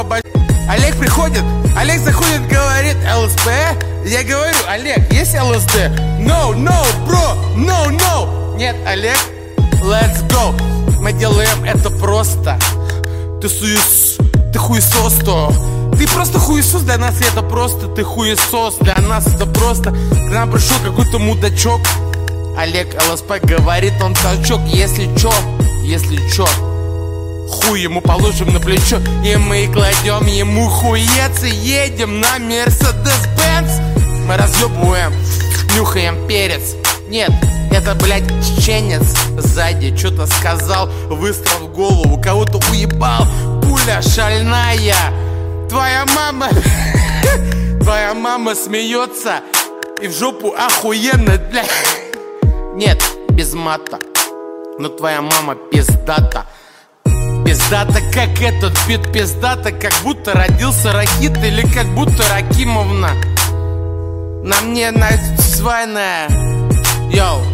Олег приходит, Олег заходит, говорит ЛСП. Я говорю, Олег, есть ЛСД? No, bro, no. Нет, Олег, let's go. Мы делаем это просто. Ты хуесос, то. Ты просто хуесос, для нас это просто. Ты хуесос, для нас это просто. К нам пришел какой-то мудачок. Олег ЛСП говорит, он толчок. Если чё, хуй ему положим на плечо. И мы кладем ему хуец. И едем на Mercedes-Benz. Мы разъебываем, нюхаем перец. Нет, это, блядь, чеченец. Сзади что-то сказал, выстрел в голову, кого-то уебал. Пуля шальная. Твоя мама смеется. И в жопу охуенно, блядь. Нет, без мата. Но твоя мама пиздата. Пиздата, как этот бит, пиздата, как будто родился Рахит или как будто Ракимовна. На мне названная. Йоу.